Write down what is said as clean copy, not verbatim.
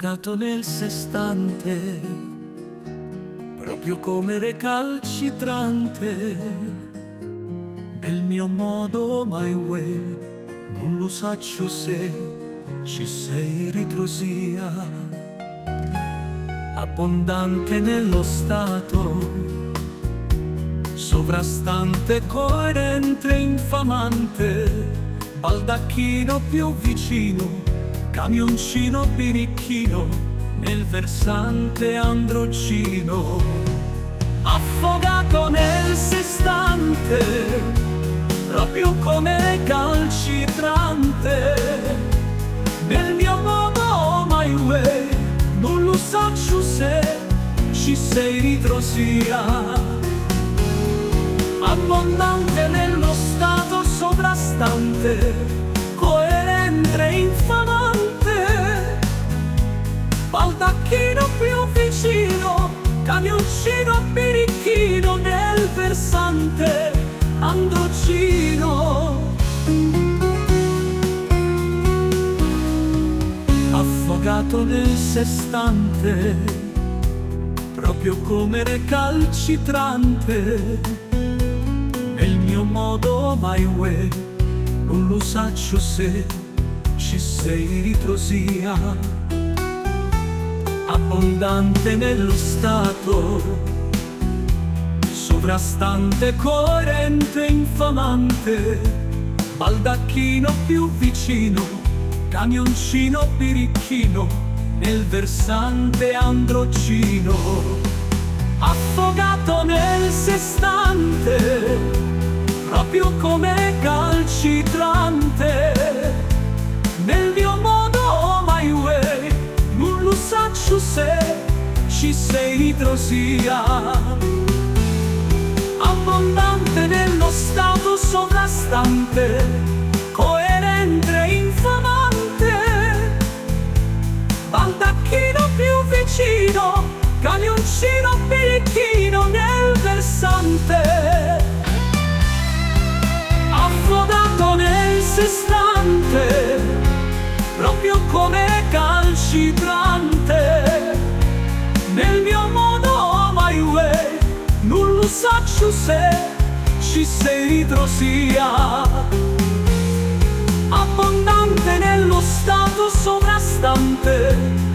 affogato nel sé stante, proprio come recalcitrante. Nel mio modo mai uè, non lo saccio se ci sei ritrosia, abbondante nello stato, sovrastante, coerente, infamante, baldacchino più vicino, camioncino birichino, nel versante androcino, affogato nel sé stante, proprio come calcitrante. Nel mio modo mai uè, non lo saccio se ci sei ritrosia, abbondante nello stato, sovrastante, coerente, infamante, baldacchino più vicino, camioncino birichino, nel versante androcino, affogato nel sé stante, proprio come recalcitrante. Nel mio modo mai uè, non lo saccio se ci sei ritrosia, abbondante nello stato, sovrastante, coerente, infamante, baldacchino più vicino, camioncino birichino, nel versante androcino, affogato nel sé stante, proprio come calcitrante. Nel mio modo mai uè, non lo saccio se ci sei ritrosia, abbondante nello stato, sovrastante, coerente, infamante, baldacchino più vicino, camioncino birichino, nel versante affogato nel sé stante, proprio come calcitrante. Nel mio modo mai uè, non lo saccio se ci sei ritrosia, abbondante nello stato, sovrastante,